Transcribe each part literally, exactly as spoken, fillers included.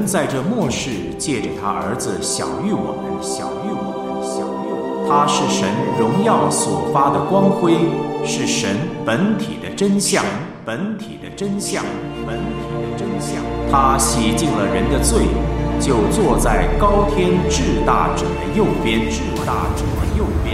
在这末世借着他儿子晓谕我们，晓谕我们，晓谕我们。他是神荣耀所发的光辉，是神本体的真相，本体的真相，本体的真相。他洗净了人的罪，就坐在高天至大者的右边，至大者的右边。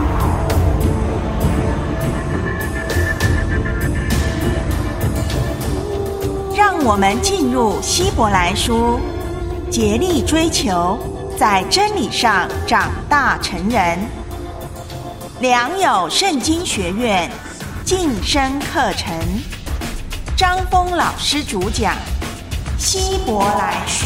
让我们进入希伯来书，竭力追求在真理上长大成人。良友圣经学院晋升课程，张峰老师主讲，希伯来书。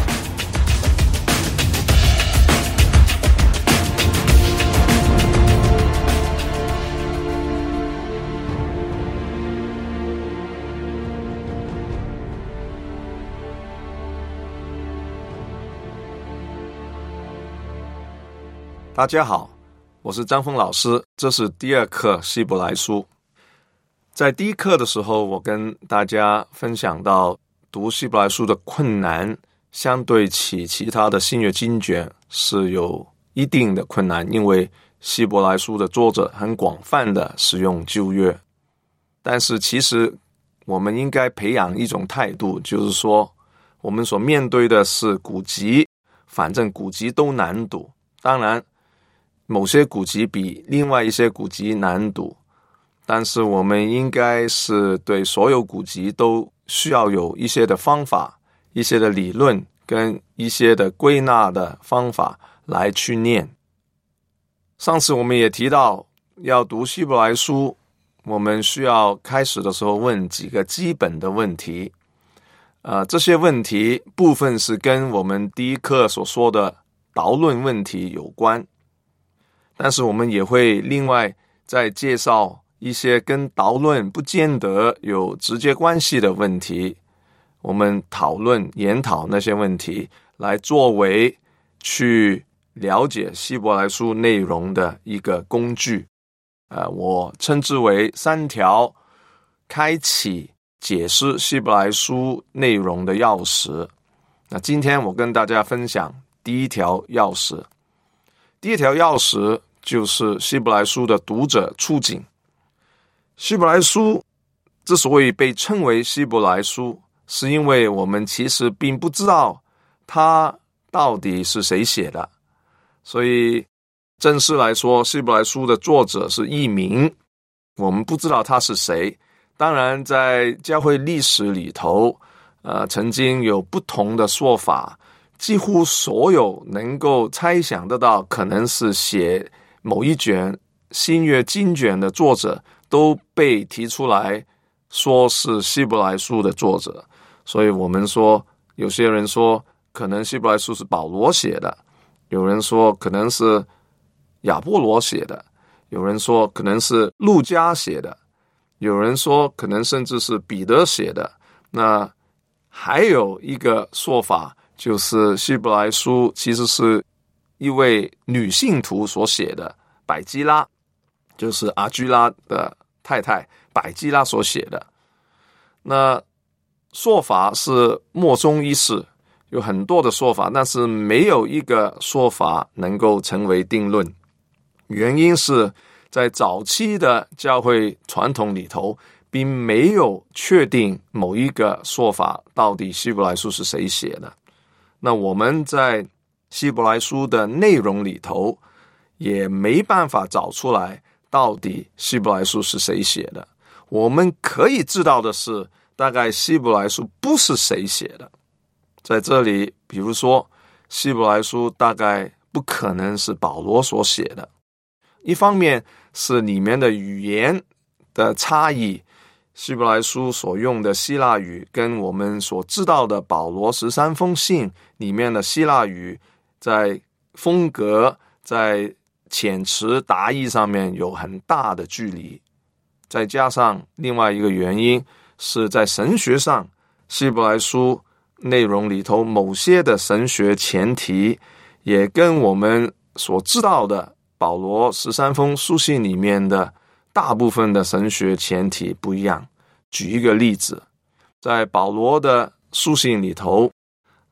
大家好，我是张峰老师，这是第二课希伯来书。在第一课的时候，我跟大家分享到读希伯来书的困难，相对起其他的新约经卷是有一定的困难，因为希伯来书的作者很广泛的使用旧约。但是其实我们应该培养一种态度，就是说我们所面对的是古籍，反正古籍都难读，当然某些古籍比另外一些古籍难读，但是我们应该是对所有古籍都需要有一些的方法，一些的理论跟一些的归纳的方法来去念。上次我们也提到，要读希伯来书，我们需要开始的时候问几个基本的问题。呃，这些问题部分是跟我们第一课所说的导论问题有关，但是我们也会另外再介绍一些跟导论不见得有直接关系的问题，我们讨论研讨那些问题，来作为去了解希伯来书内容的一个工具。呃，我称之为三条开启解释希伯来书内容的钥匙。那今天我跟大家分享第一条钥匙。第一条钥匙就是希伯来书的读者处境。希伯来书之所以被称为希伯来书，是因为我们其实并不知道它到底是谁写的，所以正式来说，希伯来书的作者是佚名，我们不知道他是谁。当然在教会历史里头呃，曾经有不同的说法，几乎所有能够猜想得到可能是写某一卷新约经卷的作者都被提出来说是希伯来书的作者。所以我们说，有些人说可能希伯来书是保罗写的，有人说可能是亚波罗写的，有人说可能是路加写的，有人说可能甚至是彼得写的。那还有一个说法，就是希伯来书其实是一位女信徒所写的，百基拉，就是阿居拉的太太百基拉所写的。那说法是莫衷一是，有很多的说法，但是没有一个说法能够成为定论。原因是在早期的教会传统里头，并没有确定某一个说法到底希伯来书是谁写的。那我们在希伯来书的内容里头也没办法找出来到底希伯来书是谁写的。我们可以知道的是，大概希伯来书不是谁写的。在这里比如说希伯来书大概不可能是保罗所写的，一方面是里面的语言的差异，希伯来书所用的希腊语跟我们所知道的保罗十三封信里面的希腊语在风格在遣词达意上面有很大的距离。再加上另外一个原因是在神学上，希伯来书内容里头某些的神学前提也跟我们所知道的保罗十三封书信里面的大部分的神学前提不一样。举一个例子，在保罗的书信里头，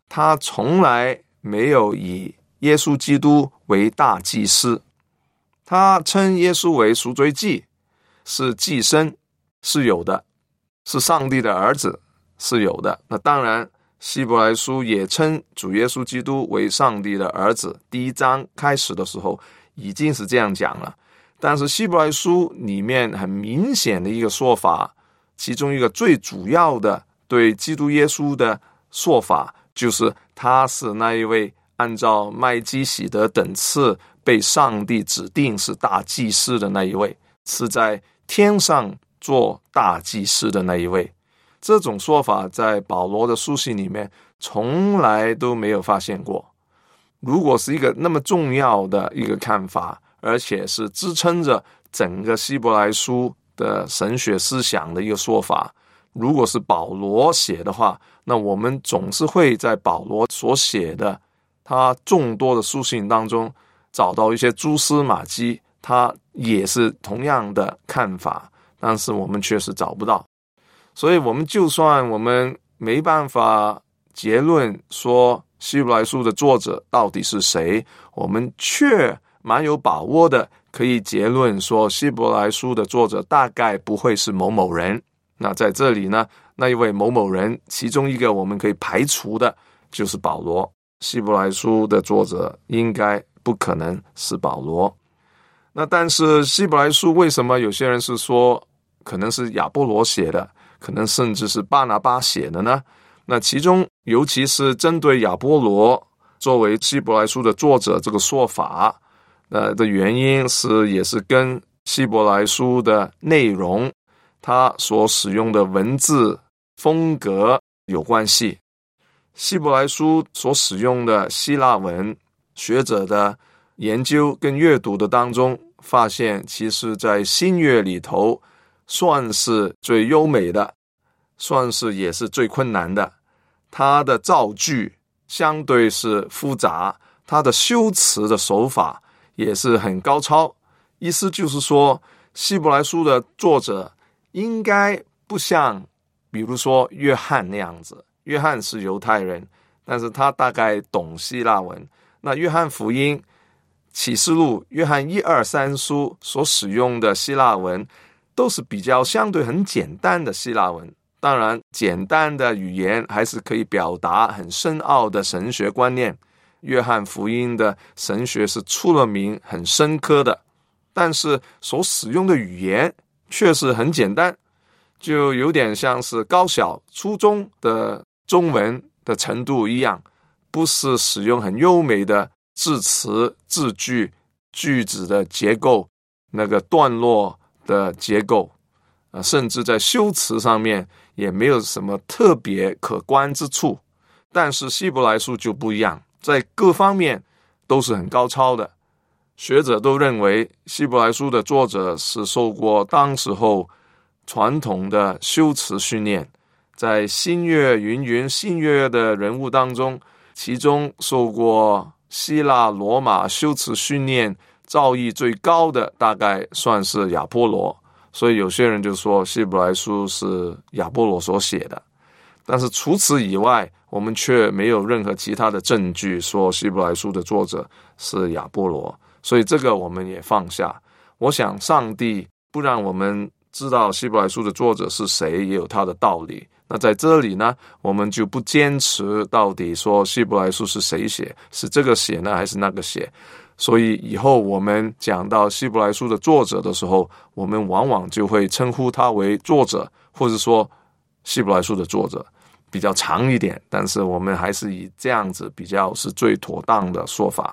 他从来没有以耶稣基督为大祭司，他称耶稣为赎罪祭，是祭司，是有的，是上帝的儿子，是有的。那当然希伯来书也称主耶稣基督为上帝的儿子，第一章开始的时候已经是这样讲了。但是希伯来书里面很明显的一个说法，其中一个最主要的对基督耶稣的说法，就是他是那一位按照麦基洗德等次被上帝指定是大祭司的那一位，是在天上做大祭司的那一位。这种说法在保罗的书信里面从来都没有发现过。如果是一个那么重要的一个看法，而且是支撑着整个希伯来书的神学思想的一个说法，如果是保罗写的话，那我们总是会在保罗所写的他众多的书信当中找到一些蛛丝马迹，他也是同样的看法，但是我们确实找不到。所以我们就算我们没办法结论说希伯来书的作者到底是谁，我们却蛮有把握的可以结论说希伯来书的作者大概不会是某某人。那在这里呢，那一位某某人其中一个我们可以排除的就是保罗，希伯来书的作者应该不可能是保罗。那但是希伯来书为什么有些人是说可能是亚波罗写的，可能甚至是巴拿巴写的呢？那其中尤其是针对亚波罗作为希伯来书的作者这个说法呃的原因是也是跟希伯来书的内容，他所使用的文字风格有关系。希伯来书所使用的希腊文，学者的研究跟阅读的当中发现，其实在新约里头算是最优美的，算是也是最困难的。它的造句相对是复杂，它的修辞的手法也是很高超。意思就是说，希伯来书的作者应该不像比如说约翰那样子，约翰是犹太人，但是他大概懂希腊文。那约翰福音、启示录、约翰一二三书所使用的希腊文都是比较相对很简单的希腊文，当然简单的语言还是可以表达很深奥的神学观念。约翰福音的神学是出了名很深刻的，但是所使用的语言却是很简单，就有点像是高小初中的中文的程度一样，不是使用很优美的字词、字句、句子的结构，那个段落的结构，呃，甚至在修辞上面也没有什么特别可观之处。但是希伯来书就不一样，在各方面都是很高超的。学者都认为希伯来书的作者是受过当时候传统的修辞训练，在新约云云新约的人物当中，其中受过希腊罗马修辞训练造诣最高的大概算是亚波罗，所以有些人就说希伯来书是亚波罗所写的。但是除此以外，我们却没有任何其他的证据说希伯来书的作者是亚波罗，所以这个我们也放下。我想上帝不让我们知道希伯来书的作者是谁也有他的道理。那在这里呢，我们就不坚持到底说希伯来书是谁写，是这个写呢还是那个写。所以以后我们讲到希伯来书的作者的时候，我们往往就会称呼他为作者，或者说希伯来书的作者，比较长一点，但是我们还是以这样子比较是最妥当的说法。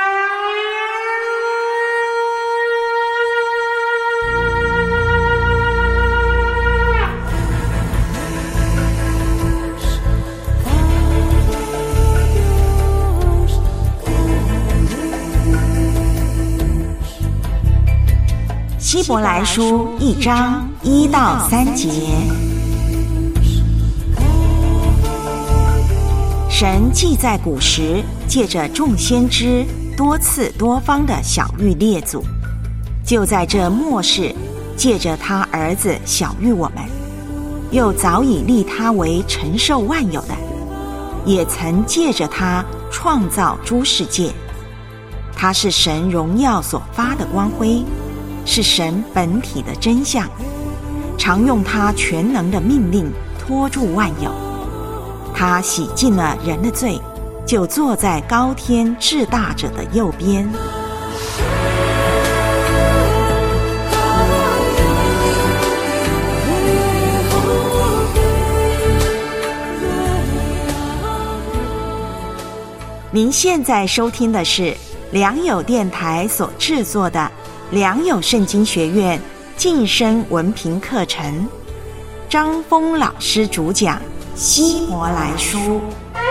希伯来书一章一到三节，神既在古时借着众先知多次多方的晓谕列祖，就在这末世借着他儿子晓谕我们，又早已立他为承受万有的， 也曾借着他创造诸世界。他是神荣耀所发的光辉，是神本体的真相，常用他全能的命令托住万有。他洗净了人的罪，就坐在高天至大者的右边。您现在收听的是良友电台所制作的良友圣经学院晋升文凭课程，张峰老师主讲希伯来书。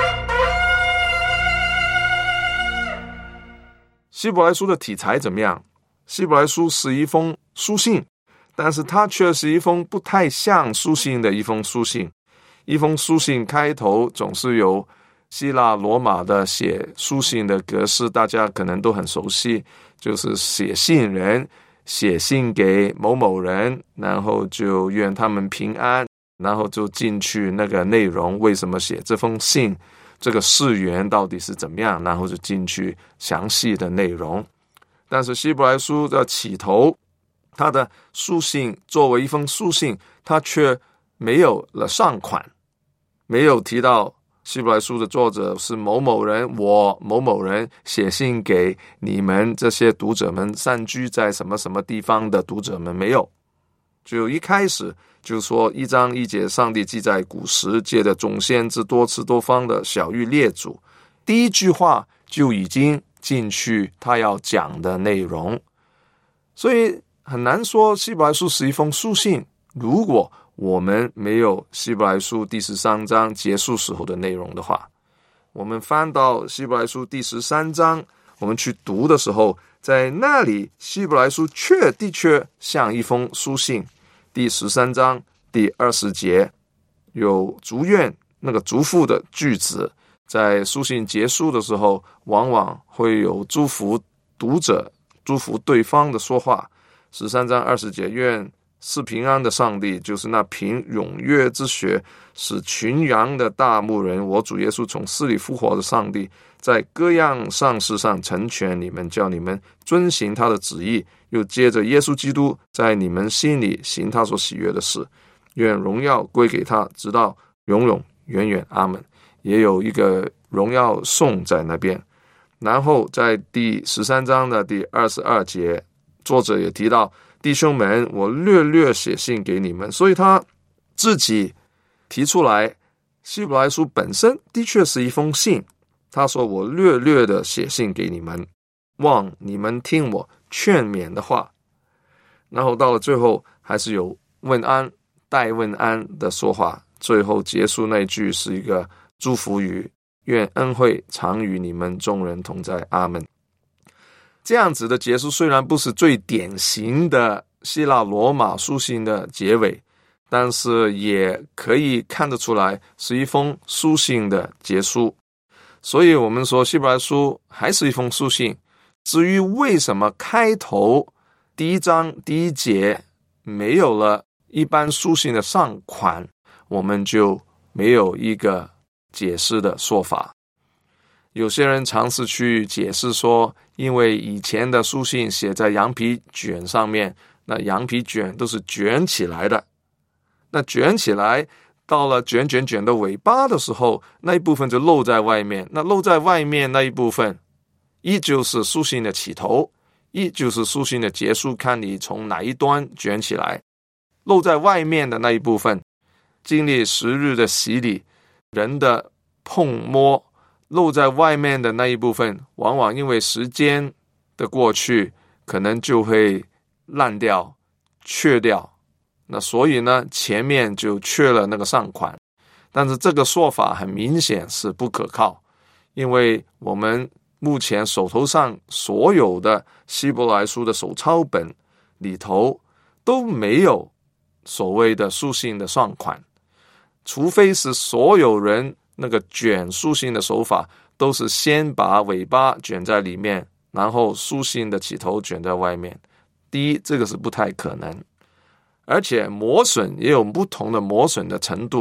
希伯来书的题材怎么样？希伯来书是一封书信，但是它却是一封不太像书信的一封书信。一封书信开头总是有希腊罗马的写书信的格式，大家可能都很熟悉，就是写信人写信给某某人，然后就愿他们平安，然后就进去那个内容，为什么写这封信，这个事源到底是怎么样，然后就进去详细的内容。但是希伯来书的起头，他的书信作为一封书信，他却没有了上款，没有提到希伯来书的作者是某某人，我某某人写信给你们这些读者们，散居在什么什么地方的读者们，没有。就一开始就说一章一节，上帝记在古时，借着众先知多次多方的晓谕列祖，第一句话就已经进去他要讲的内容。所以很难说希伯来书是一封书信，如果我们没有希伯来书第十三章结束时候的内容的话，我们翻到希伯来书第十三章，我们去读的时候，在那里希伯来书确的确像一封书信。第十三章第二十节有祝愿那个祝福的句子，在书信结束的时候往往会有祝福读者祝福对方的说话。十三章二十节，愿是平安的上帝，就是那凭踊跃之血使群羊的大牧人，我主耶稣从死里复活的上帝，在各样上事上成全你们，叫你们遵行他的旨意，又接着耶稣基督在你们心里行他所喜悦的事，愿荣耀归给他，直到永永远远，阿们。也有一个荣耀颂在那边。然后在第十三章的第二十二节，作者也提到，弟兄们，我略略写信给你们。所以他自己提出来，希伯来书本身的确是一封信，他说我略略的写信给你们，望你们听我劝勉的话。然后到了最后还是有问安带问安的说话，最后结束那句是一个祝福语，愿恩惠常与你们众人同在，阿们。这样子的结束虽然不是最典型的希腊罗马书信的结尾，但是也可以看得出来是一封书信的结束。所以我们说希伯来书还是一封书信。至于为什么开头第一章第一节没有了一般书信的上款，我们就没有一个解释的说法。有些人尝试去解释说，因为以前的书信写在羊皮卷上面，那羊皮卷都是卷起来的，那卷起来到了卷卷卷的尾巴的时候，那一部分就露在外面，那露在外面那一部分一就是书信的起头，一就是书信的结束，看你从哪一端卷起来。露在外面的那一部分经历时日的洗礼，人的碰摸，露在外面的那一部分往往因为时间的过去可能就会烂掉缺掉，那所以呢前面就缺了那个上款。但是这个说法很明显是不可靠，因为我们目前手头上所有的希伯来书的手抄本里头都没有所谓的书信的上款，除非是所有人那个卷书信的手法都是先把尾巴卷在里面，然后书信的起头卷在外面。第一，这个是不太可能，而且磨损也有不同的磨损的程度。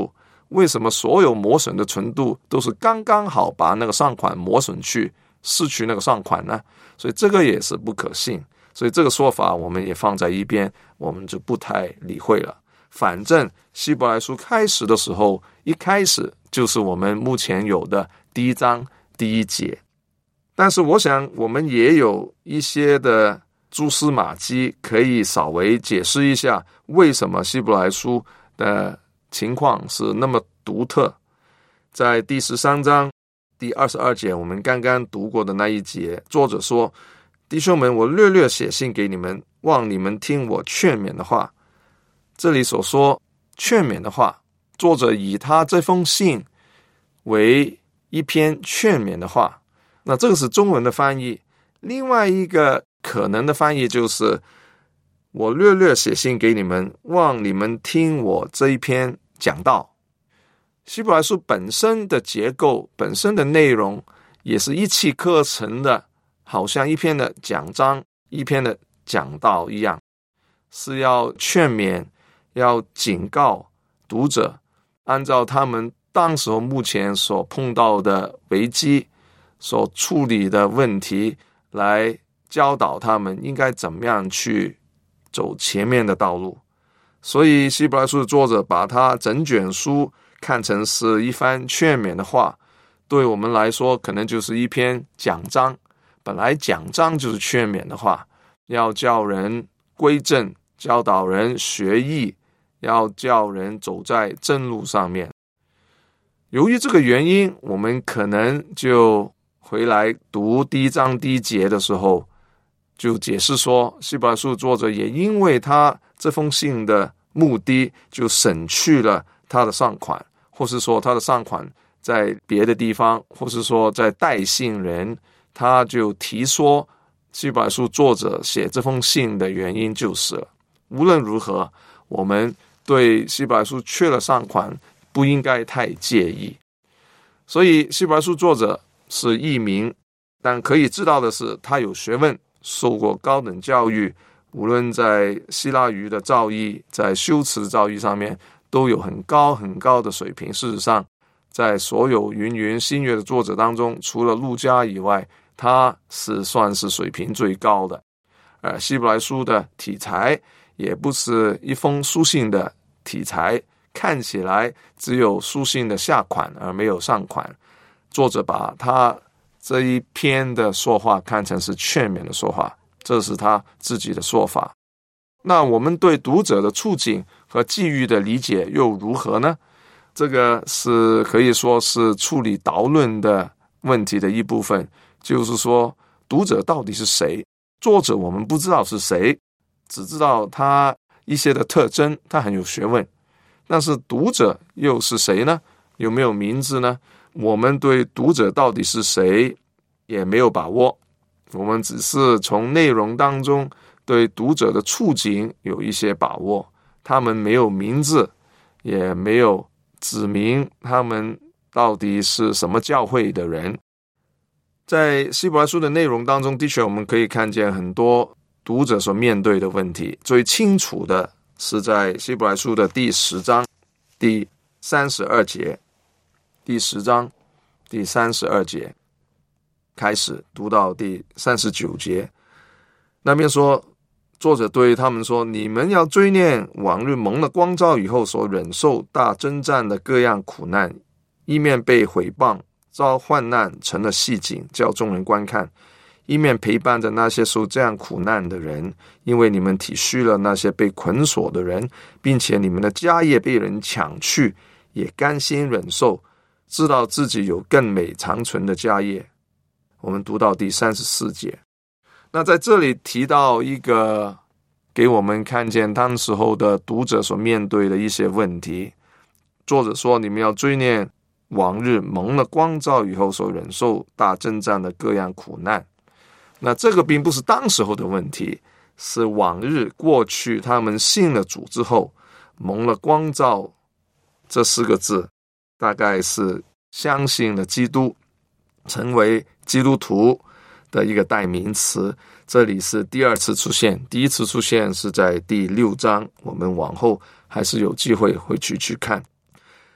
为什么所有磨损的程度都是刚刚好把那个上款磨损去，失去那个上款呢？所以这个也是不可信，所以这个说法我们也放在一边，我们就不太理会了。反正希伯来书开始的时候，一开始就是我们目前有的第一章第一节，但是我想我们也有一些的蛛丝马迹可以稍微解释一下为什么希伯来书的情况是那么独特。在第十三章第二十二节，我们刚刚读过的那一节，作者说，弟兄们，我略略写信给你们，望你们听我劝勉的话。这里所说劝勉的话，作者以他这封信为一篇劝勉的话，那这个是中文的翻译。另外一个可能的翻译就是我略略写信给你们，望你们听我这一篇讲道。希伯来书本身的结构，本身的内容也是一气呵成的，好像一篇的讲章，一篇的讲道一样，是要劝勉，要警告读者，按照他们当时候目前所碰到的危机，所处理的问题，来教导他们应该怎么样去走前面的道路。所以希伯来书的作者把他整卷书看成是一番劝勉的话，对我们来说可能就是一篇讲章。本来讲章就是劝勉的话，要叫人归正，教导人学义，要叫人走在正路上面。由于这个原因，我们可能就回来读第一章第一节的时候，就解释说，希伯来书作者也因为他这封信的目的，就省去了他的上款，或是说他的上款在别的地方，或是说在带信人，他就提说希伯来书作者写这封信的原因就是了。无论如何，我们对希伯来书缺了上款不应该太介意。所以希伯来书作者是译民，但可以知道的是，他有学问，受过高等教育，无论在希腊语的造诣，在修辞的造诣上面都有很高很高的水平。事实上，在所有云云新约的作者当中，除了路加以外，他是算是水平最高的。而希伯来书的题材也不是一封书信的题材，看起来只有书信的下款而没有上款。作者把他这一篇的说话看成是劝勉的说话，这是他自己的说法。那我们对读者的处境和际遇的理解又如何呢？这个是可以说是处理导论的问题的一部分，就是说读者到底是谁？作者我们不知道是谁，只知道他一些的特征，他很有学问。但是读者又是谁呢？有没有名字呢？我们对读者到底是谁也没有把握，我们只是从内容当中对读者的处境有一些把握。他们没有名字，也没有指明他们到底是什么教会的人。在希伯来书的内容当中，的确我们可以看见很多读者所面对的问题。最清楚的是在希伯来书的第十章第三十二节，第十章第三十二节开始读到第三十九节，那边说，作者对他们说，你们要追念往日蒙了光照以后所忍受大征战的各样苦难，一面被毁谤，遭患难成了戏景，叫众人观看，一面陪伴着那些受这样苦难的人，因为你们体恤了那些被捆锁的人，并且你们的家业被人抢去，也甘心忍受，知道自己有更美长存的家业。我们读到第三十四节，那在这里提到一个给我们看见当时候的读者所面对的一些问题。作者说，你们要追念往日蒙了光照以后所忍受大征战的各样苦难。那这个并不是当时候的问题，是往日过去他们信了主之后，蒙了光照这四个字大概是相信了基督，成为基督徒的一个代名词。这里是第二次出现，第一次出现是在第六章，我们往后还是有机会回去去看。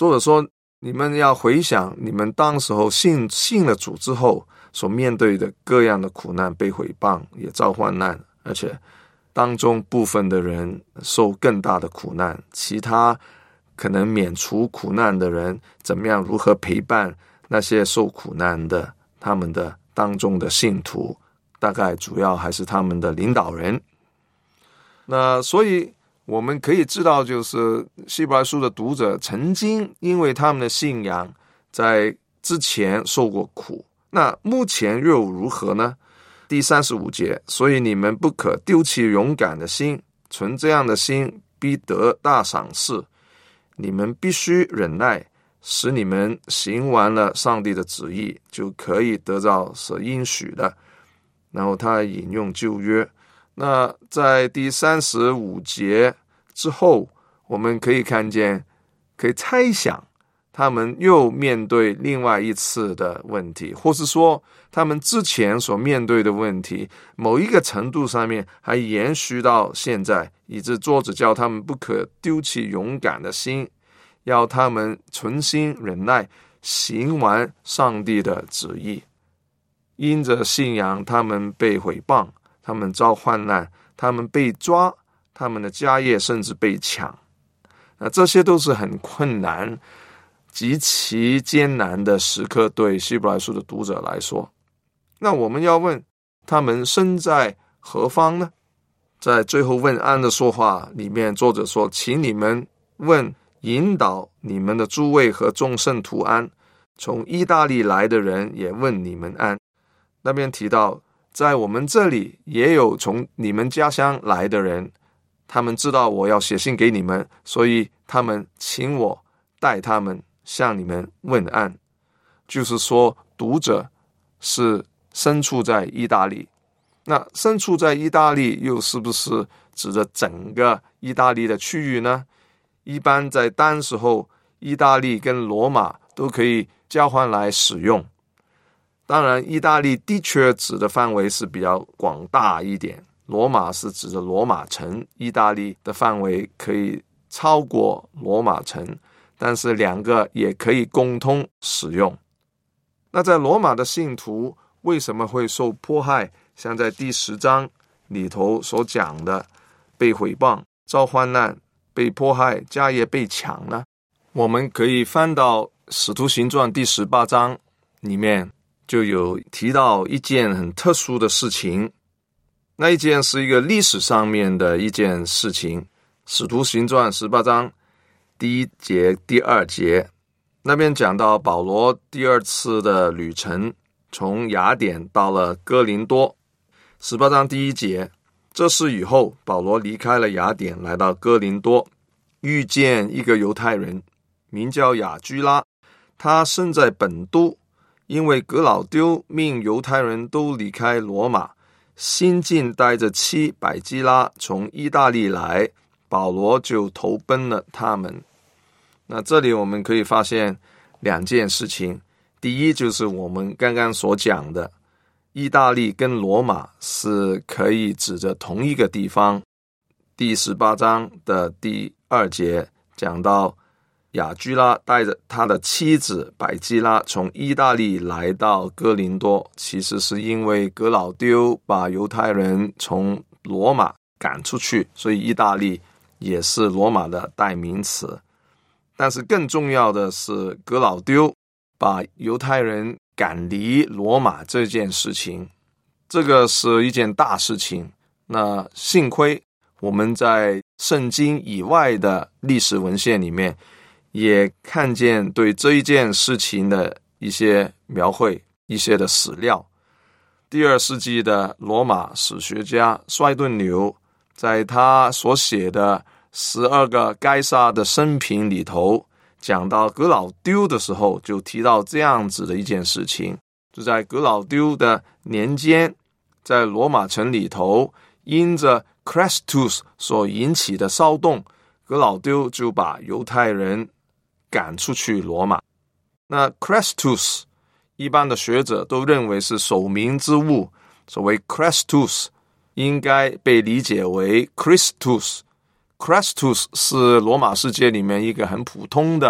作者说，你们要回想你们当时候信信了主之后所面对的各样的苦难，被毁谤，也遭患难，而且当中部分的人受更大的苦难，其他可能免除苦难的人怎么样如何陪伴那些受苦难的他们的当中的信徒，大概主要还是他们的领导人。那所以我们可以知道，就是希伯来书的读者曾经因为他们的信仰在之前受过苦，那目前又如何呢？第三十五节，所以你们不可丢弃勇敢的心，存这样的心必得大赏赐。你们必须忍耐，使你们行完了上帝的旨意，就可以得到所应许的。然后他引用旧约。那在第三十五节之后，我们可以看见，可以猜想他们又面对另外一次的问题，或是说他们之前所面对的问题某一个程度上面还延续到现在，以致作者叫他们不可丢弃勇敢的心，要他们存心忍耐，行完上帝的旨意。因着信仰，他们被毁谤，他们遭患难，他们被抓，他们的家业甚至被抢。那这些都是很困难极其艰难的时刻，对希伯来书的读者来说。那我们要问，他们身在何方呢？在最后问安的说话里面，作者说，请你们问引导你们的诸位和众圣徒安，从意大利来的人也问你们安。那边提到，在我们这里也有从你们家乡来的人，他们知道我要写信给你们，所以他们请我带他们向你们问安。就是说，读者是身处在意大利。那身处在意大利又是不是指着整个意大利的区域呢？一般在当时候，意大利跟罗马都可以交换来使用。当然，意大利的确指的范围是比较广大一点，罗马是指的罗马城，意大利的范围可以超过罗马城，但是两个也可以共通使用。那在罗马的信徒为什么会受迫害？像在第十章里头所讲的，被毁谤、遭患难、被迫害、家业被抢呢？我们可以翻到使徒行传第十八章里面，就有提到一件很特殊的事情。那一件是一个历史上面的一件事情。使徒行传十八章第一节第二节，那边讲到保罗第二次的旅程，从雅典到了哥林多。十八章第一节，这事以后，保罗离开了雅典，来到哥林多，遇见一个犹太人，名叫雅居拉，他生在本都，因为革老丢命犹太人都离开罗马，新近带着妻百基拉从意大利来，保罗就投奔了他们。那这里我们可以发现两件事情。第一，就是我们刚刚所讲的，意大利跟罗马是可以指着同一个地方。第十八章的第二节讲到，雅居拉带着他的妻子百基拉从意大利来到哥林多，其实是因为革老丢把犹太人从罗马赶出去，所以意大利也是罗马的代名词。但是更重要的是，革老丢把犹太人赶离罗马这件事情，这个是一件大事情。那幸亏我们在圣经以外的历史文献里面也看见对这一件事情的一些描绘，一些的史料。第二世纪的罗马史学家衰顿纽在他所写的十二个该撒的生平里头，讲到革老丢的时候，就提到这样子的一件事情，就在革老丢的年间，在罗马城里头，因着 Chrestus 所引起的骚动，革老丢就把犹太人赶出去罗马。那 Chrestus 一般的学者都认为是守民之物，所谓 Chrestus 应该被理解为 Christus。Christus 是罗马世界里面一个很普通的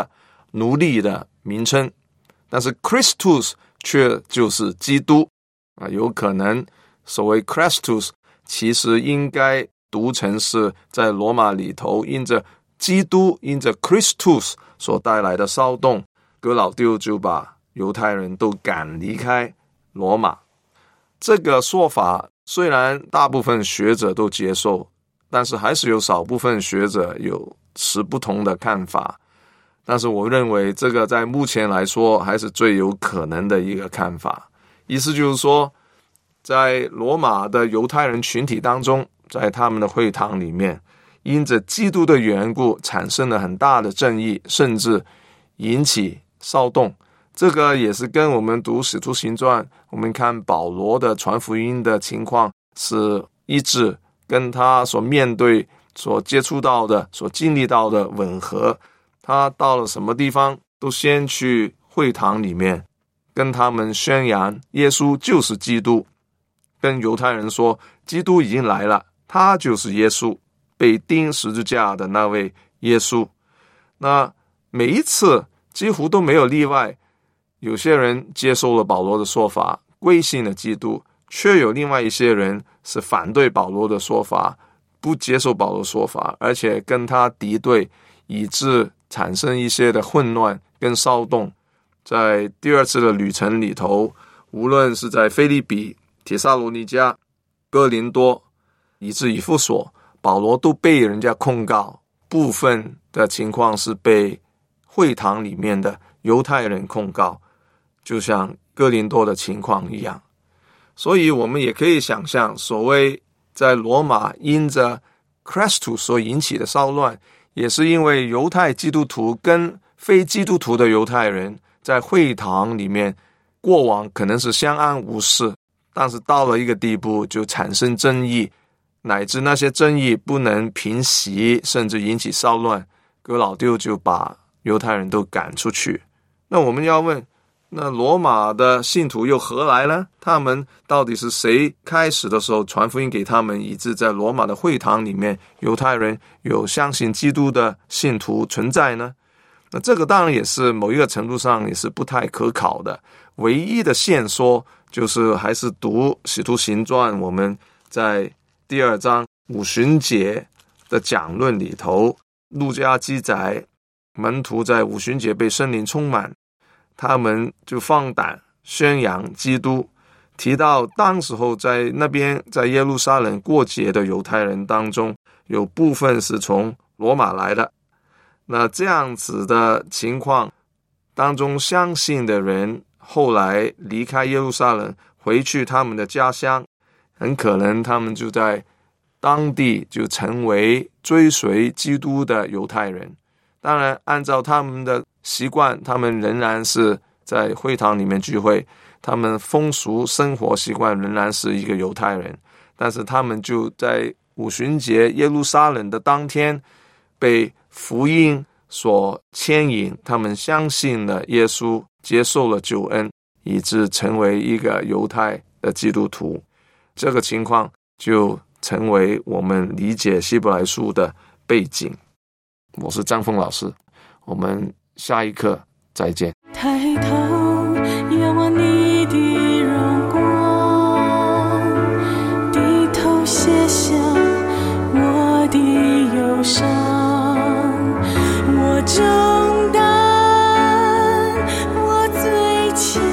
奴隶的名称，但是 Christus 却就是基督啊，有可能所谓 Christus 其实应该读成是在罗马里头因着基督因着 Christus 所带来的骚动，哥老丢就把犹太人都赶离开罗马。这个说法虽然大部分学者都接受，但是还是有少部分学者有持不同的看法。但是我认为这个在目前来说还是最有可能的一个看法。意思就是说，在罗马的犹太人群体当中，在他们的会堂里面，因着基督的缘故产生了很大的争议，甚至引起骚动。这个也是跟我们读使徒行传，我们看保罗的传福音的情况是一致，跟他所面对所接触到的所经历到的吻合。他到了什么地方都先去会堂里面跟他们宣扬耶稣就是基督，跟犹太人说基督已经来了，他就是耶稣，被钉十字架的那位耶稣。那每一次几乎都没有例外，有些人接受了保罗的说法，归信了基督，却有另外一些人是反对保罗的说法，不接受保罗的说法，而且跟他敌对，以致产生一些的混乱跟骚动。在第二次的旅程里头，无论是在腓立比、帖撒罗尼迦、哥林多以至以弗所，保罗都被人家控告，部分的情况是被会堂里面的犹太人控告，就像哥林多的情况一样。所以我们也可以想象，所谓在罗马因着 Christus 所引起的骚乱，也是因为犹太基督徒跟非基督徒的犹太人在会堂里面过往可能是相安无事，但是到了一个地步就产生争议，乃至那些争议不能平息，甚至引起骚乱，哥老丢就把犹太人都赶出去。那我们要问，那罗马的信徒又何来呢？他们到底是谁开始的时候传福音给他们，以致在罗马的会堂里面犹太人有相信基督的信徒存在呢？那这个当然也是某一个程度上也是不太可考的。唯一的线索就是还是读使徒行传，我们在第二章五旬节的讲论里头，路加记载门徒在五旬节被圣灵充满，他们就放胆宣扬基督。提到当时候在那边在耶路撒冷过节的犹太人当中，有部分是从罗马来的。那这样子的情况当中，相信的人后来离开耶路撒冷回去他们的家乡，很可能他们就在当地就成为追随基督的犹太人。当然按照他们的习惯，他们仍然是在会堂里面聚会，他们风俗生活习惯仍然是一个犹太人，但是他们就在五旬节耶路撒冷的当天被福音所牵引，他们相信了耶稣，接受了救恩，以致成为一个犹太的基督徒。这个情况就成为我们理解希伯来书的背景。我是张峰老师，我们下一课再见。 抬头仰望你的荣光，低头卸下我的忧伤，我重担我最轻